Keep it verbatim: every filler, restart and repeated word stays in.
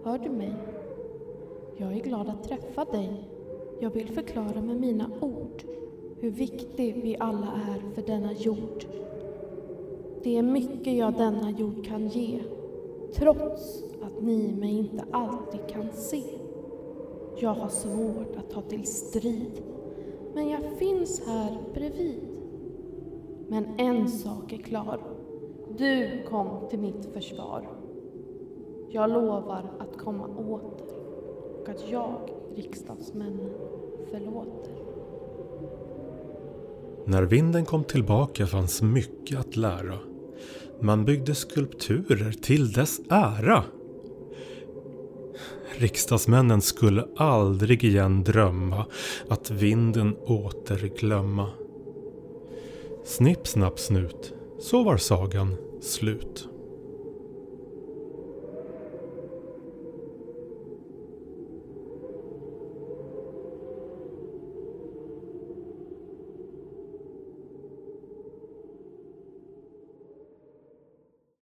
hör du mig? Jag är glad att träffa dig. Jag vill förklara med mina ord hur viktig vi alla är för denna jord. Det är mycket jag denna jord kan ge, trots att ni mig inte alltid kan se. Jag har svårt att ta till strid, men jag finns här bredvid. Men en sak är klar, du kom till mitt försvar. Jag lovar att komma åter och att jag, riksdagsmännen, förlåter. När vinden kom tillbaka fanns mycket att lära. Man byggde skulpturer till dess ära. Riksdagsmännen skulle aldrig igen drömma att vinden åter glömma. Snipp, snapp, snut, så var sagan slut.